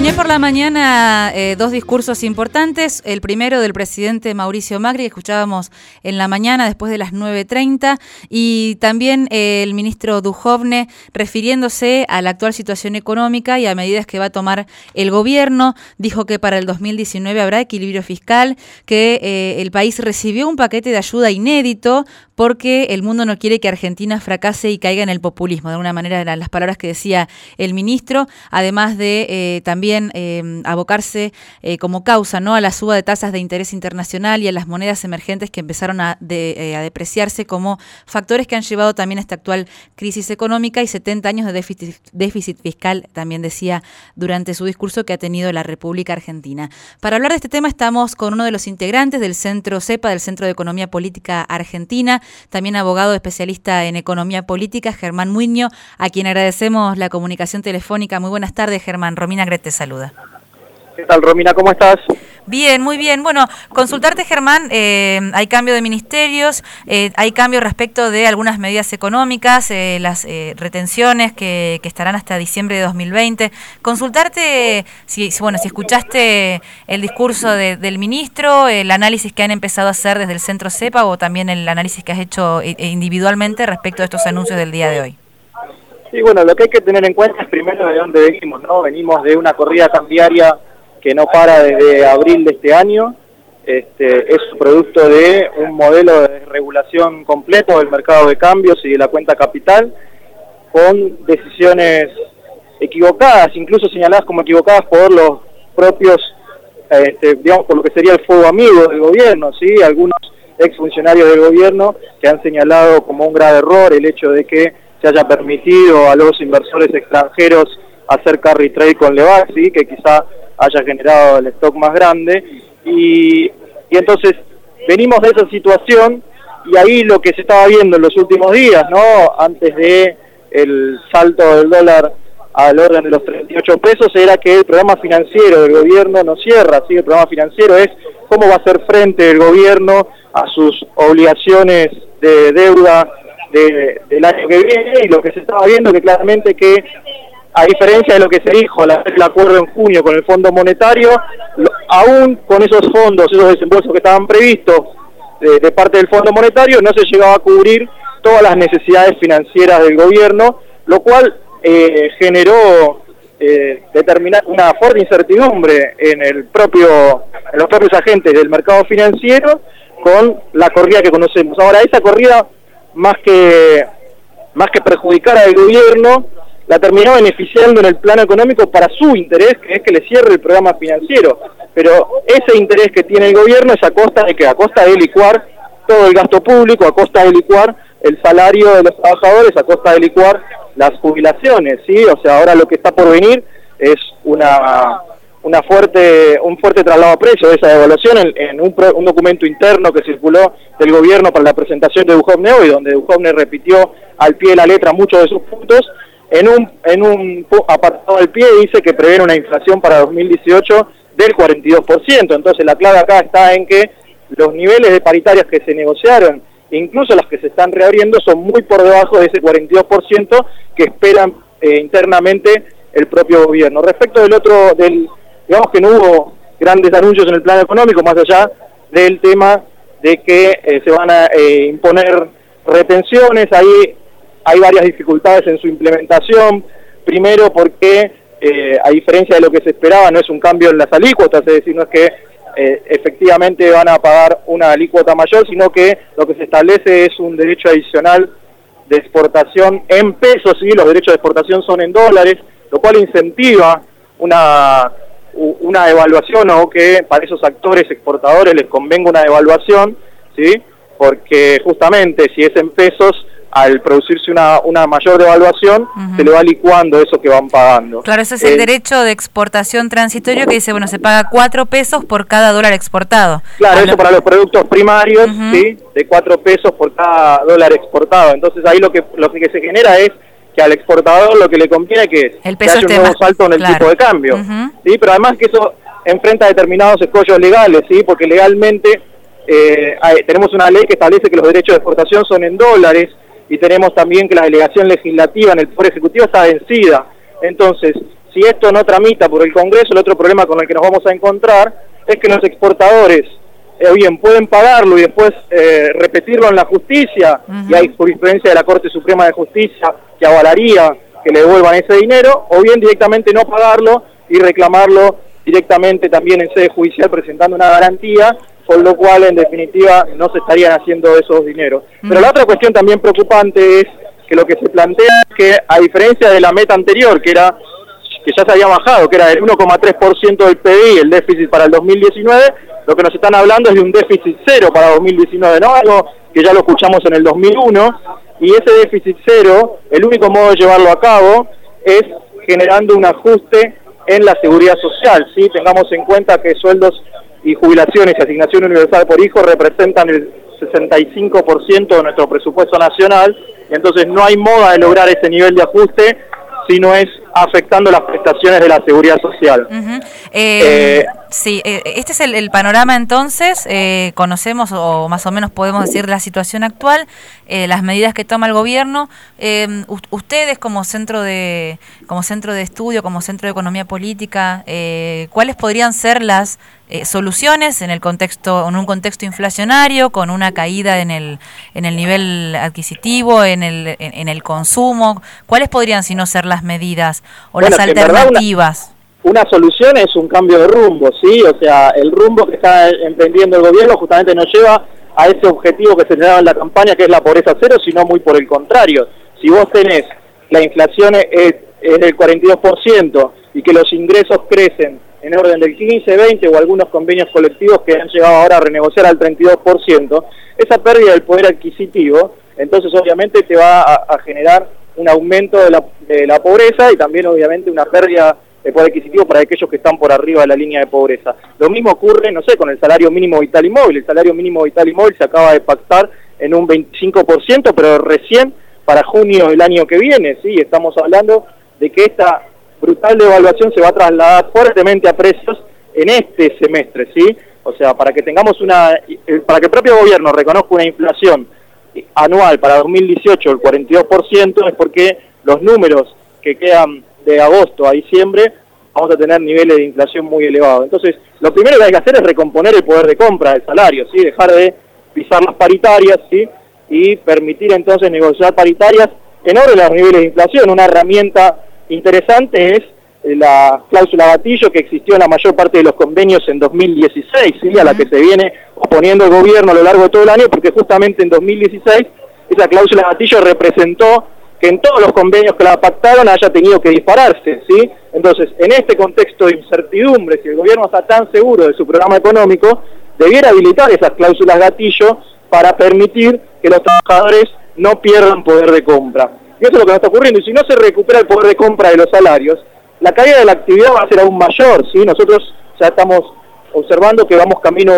Bien, hoy por la mañana dos discursos importantes. El primero del presidente Mauricio Macri, que escuchábamos en la mañana después de las 9:30, y también el ministro Duhovne refiriéndose a la actual situación económica y a medidas que va a tomar el gobierno. Dijo que para el 2019 habrá equilibrio fiscal, que el país recibió un paquete de ayuda inédito porque el mundo no quiere que Argentina fracase y caiga en el populismo. De alguna manera eran las palabras que decía el ministro, además de también abocarse como causa, ¿no?, a la suba de tasas de interés internacional y a las monedas emergentes que empezaron a depreciarse como factores que han llevado también a esta actual crisis económica, y 70 años de déficit fiscal, también decía durante su discurso, que ha tenido la República Argentina. Para hablar de este tema estamos con uno de los integrantes del Centro CEPA, del Centro de Economía Política Argentina, también abogado especialista en economía política, Germán Muiño, a quien agradecemos la comunicación telefónica. Muy buenas tardes, Germán. Romina Gret te saluda. ¿Qué tal, Romina? ¿Cómo estás? Bien, muy bien. Bueno, consultarte, Germán, hay cambio de ministerios, hay cambio respecto de algunas medidas económicas, las retenciones que estarán hasta diciembre de 2020. Consultarte si escuchaste el discurso del ministro, el análisis que han empezado a hacer desde el Centro CEPA, o también el análisis que has hecho individualmente respecto a estos anuncios del día de hoy. Sí, bueno, lo que hay que tener en cuenta es primero de dónde venimos, ¿no? Venimos de una corrida cambiaria que no para desde abril de este año. Es producto de un modelo de regulación completo del mercado de cambios y de la cuenta capital, con decisiones equivocadas, incluso señaladas como equivocadas por los propios, digamos, por lo que sería el fuego amigo del gobierno, ¿sí? Algunos exfuncionarios del gobierno que han señalado como un grave error el hecho de que se haya permitido a los inversores extranjeros hacer carry trade con Levax, ¿sí?, que quizá haya generado el stock más grande, y entonces venimos de esa situación, y ahí lo que se estaba viendo en los últimos días, ¿no?, antes de el salto del dólar al orden de los 38 pesos, era que el programa financiero del gobierno no cierra, ¿sí? El programa financiero es cómo va a hacer frente el gobierno a sus obligaciones de deuda del año que viene, y lo que se estaba viendo que claramente que, a diferencia de lo que se dijo al hacer el acuerdo en junio con el Fondo Monetario, aún con esos fondos, esos desembolsos que estaban previstos de parte del Fondo Monetario, no se llegaba a cubrir todas las necesidades financieras del gobierno, lo cual generó una fuerte incertidumbre en los propios agentes del mercado financiero, con la corrida que conocemos. Ahora, esa corrida, más que perjudicar al gobierno, la terminó beneficiando en el plano económico para su interés, que es que le cierre el programa financiero. Pero ese interés que tiene el gobierno es a costa de licuar todo el gasto público, a costa de licuar el salario de los trabajadores, a costa de licuar las jubilaciones, ¿sí? O sea, ahora lo que está por venir es un fuerte traslado a precio de esa devaluación en un documento interno que circuló del gobierno para la presentación de Duhovne hoy, donde Duhovne repitió al pie de la letra muchos de sus puntos. En un apartado al pie dice que prevén una inflación para 2018 del 42%. Entonces la clave acá está en que los niveles de paritarias que se negociaron, incluso las que se están reabriendo, son muy por debajo de ese 42% que esperan internamente el propio gobierno. Respecto digamos que no hubo grandes anuncios en el plano económico, más allá del tema de que se van a imponer retenciones. Ahí hay varias dificultades en su implementación. Primero porque, a diferencia de lo que se esperaba, no es un cambio en las alícuotas, es decir, no es que efectivamente van a pagar una alícuota mayor, sino que lo que se establece es un derecho adicional de exportación en pesos, ¿sí? Los derechos de exportación son en dólares, lo cual incentiva una devaluación, o que para esos actores exportadores les convenga una devaluación, ¿sí? Porque justamente si es en pesos, al producirse una mayor devaluación, se le va licuando eso que van pagando. Claro, ese es el derecho de exportación transitorio que dice, bueno, se paga 4 pesos por cada dólar exportado. Claro, eso para los productos primarios, ¿sí? De 4 pesos por cada dólar exportado. Entonces ahí lo que se genera es que al exportador lo que le conviene que haya un nuevo salto en el tipo de cambio. ¿Sí? Pero además que eso enfrenta determinados escollos legales, ¿sí? Porque legalmente tenemos una ley que establece que los derechos de exportación son en dólares, y tenemos también que la delegación legislativa en el Poder Ejecutivo está vencida. Entonces, si esto no tramita por el Congreso, el otro problema con el que nos vamos a encontrar es que los exportadores bien pueden pagarlo y después repetirlo en la justicia, y hay jurisprudencia de la Corte Suprema de Justicia que avalaría que le devuelvan ese dinero, o bien directamente no pagarlo y reclamarlo directamente también en sede judicial presentando una garantía, con lo cual en definitiva no se estarían haciendo esos dineros. Pero la otra cuestión también preocupante es que lo que se plantea es que, a diferencia de la meta anterior, que era que ya se había bajado, que era del 1,3% del PBI, el déficit para el 2019, lo que nos están hablando es de un déficit cero para 2019, ¿no? Algo que ya lo escuchamos en el 2001, y ese déficit cero, el único modo de llevarlo a cabo es generando un ajuste en la seguridad social, ¿sí? Tengamos en cuenta que sueldos y jubilaciones y asignación universal por hijo representan el 65% de nuestro presupuesto nacional, y entonces no hay modo de lograr ese nivel de ajuste si no es afectando las prestaciones de la seguridad social. Sí, este es el panorama entonces. Conocemos o más o menos podemos decir la situación actual, las medidas que toma el gobierno. Ustedes como centro de estudio, como centro de economía política, ¿cuáles podrían ser las soluciones en un contexto inflacionario, con una caída en el nivel adquisitivo, en el consumo? ¿Cuáles podrían, si no, ser las medidas o las alternativas? Una solución es un cambio de rumbo, ¿sí? O sea, el rumbo que está emprendiendo el gobierno justamente nos lleva a ese objetivo que se le daba en la campaña, que es la pobreza cero, sino muy por el contrario. Si vos tenés la inflación es del 42% y que los ingresos crecen en orden del 15, 20 o algunos convenios colectivos que han llegado ahora a renegociar al 32%, esa pérdida del poder adquisitivo, entonces obviamente te va a generar un aumento de la pobreza y también obviamente una pérdida de poder adquisitivo para aquellos que están por arriba de la línea de pobreza. Lo mismo ocurre, no sé, con el salario mínimo vital y móvil. El salario mínimo vital y móvil se acaba de pactar en un 25%, pero recién para junio del año que viene, ¿sí? Estamos hablando de que esta brutal devaluación se va a trasladar fuertemente a precios en este semestre, ¿sí? O sea, para que tengamos para que el propio gobierno reconozca una inflación anual para 2018 del 42%, es porque los números que quedan de agosto a diciembre vamos a tener niveles de inflación muy elevados. Entonces, lo primero que hay que hacer es recomponer el poder de compra del salario, ¿sí? Dejar de pisar las paritarias, ¿sí? Y permitir entonces negociar paritarias en orden a los niveles de inflación. Una herramienta interesante es la cláusula gatillo que existió en la mayor parte de los convenios en 2016, ¿sí? A la que se viene oponiendo el gobierno a lo largo de todo el año, porque justamente en 2016 esa cláusula gatillo representó que en todos los convenios que la pactaron haya tenido que dispararse, ¿sí? Entonces, en este contexto de incertidumbre, si el gobierno está tan seguro de su programa económico, debiera habilitar esas cláusulas gatillo para permitir que los trabajadores no pierdan poder de compra. Y eso es lo que nos está ocurriendo, y si no se recupera el poder de compra de los salarios, la caída de la actividad va a ser aún mayor, ¿sí? Nosotros ya estamos observando que vamos camino a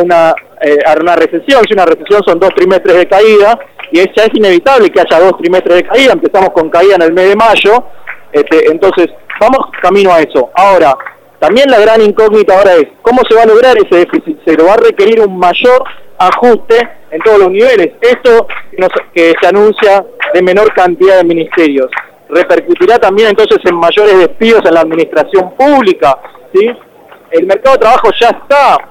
una recesión. Si una recesión son 2 trimestres de caída, y ya es inevitable que haya 2 trimestres de caída. Empezamos con caída en el mes de mayo, entonces vamos camino a eso. Ahora, también la gran incógnita ahora es cómo se va a lograr ese déficit cero. Va a requerir un mayor ajuste en todos los niveles. Esto que se anuncia de menor cantidad de ministerios repercutirá también entonces en mayores despidos en la administración pública, ¿sí? El mercado de trabajo ya está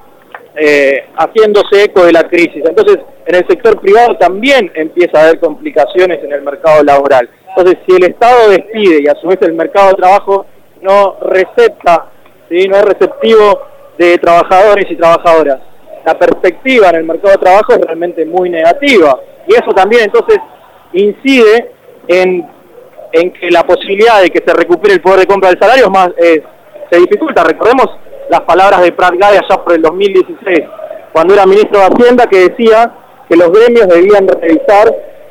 haciéndose eco de la crisis, entonces en el sector privado también empieza a haber complicaciones en el mercado laboral. Entonces, si el Estado despide y a su vez el mercado de trabajo no recepta, ¿sí? No es receptivo de trabajadores y trabajadoras, la perspectiva en el mercado de trabajo es realmente muy negativa, y eso también entonces incide en que la posibilidad de que se recupere el poder de compra del salario se dificulta. Recordemos las palabras de Prat Gay allá por el 2016, cuando era ministro de Hacienda, que decía que los gremios debían revisar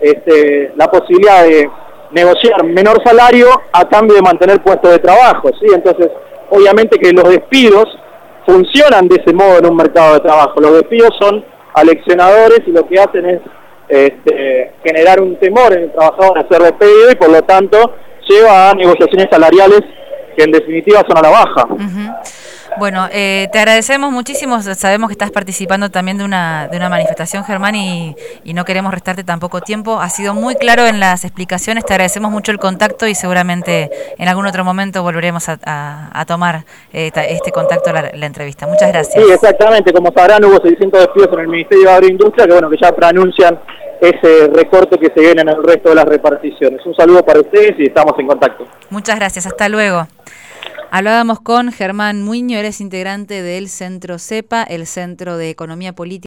la posibilidad de negociar menor salario a cambio de mantener puestos de trabajo, ¿sí? Entonces, obviamente que los despidos funcionan de ese modo en un mercado de trabajo. Los despidos son aleccionadores y lo que hacen es generar un temor en el trabajador a ser despedido, y por lo tanto lleva a negociaciones salariales que en definitiva son a la baja. Bueno, te agradecemos muchísimo, sabemos que estás participando también de una manifestación, Germán, y no queremos restarte tampoco tiempo. Ha sido muy claro en las explicaciones, te agradecemos mucho el contacto y seguramente en algún otro momento volveremos a tomar este contacto, la entrevista. Muchas gracias. Sí, exactamente, como sabrán hubo 600 despidos en el Ministerio de Agroindustria, que bueno, que ya preanuncian ese recorte que se viene en el resto de las reparticiones. Un saludo para ustedes y estamos en contacto. Muchas gracias, hasta luego. Hablábamos con Germán Muiño, él es integrante del Centro CEPA, el Centro de Economía Política.